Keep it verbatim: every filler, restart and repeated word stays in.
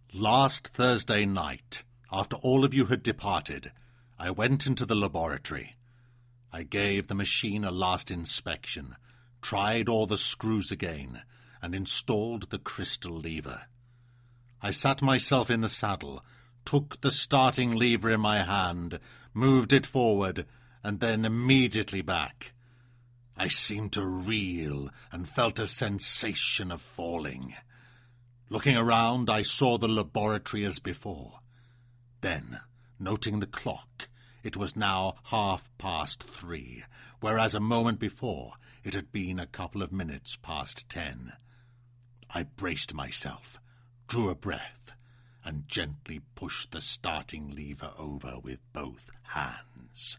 Last Thursday night, after all of you had departed, I went into the laboratory. I gave the machine a last inspection, tried all the screws again, and installed the crystal lever. I sat myself in the saddle, took the starting lever in my hand, moved it forward, and then immediately back. I seemed to reel and felt a sensation of falling. Looking around, I saw the laboratory as before. Then, noting the clock, it was now half past three, whereas a moment before it had been a couple of minutes past ten. I braced myself, drew a breath, and gently pushed the starting lever over with both hands.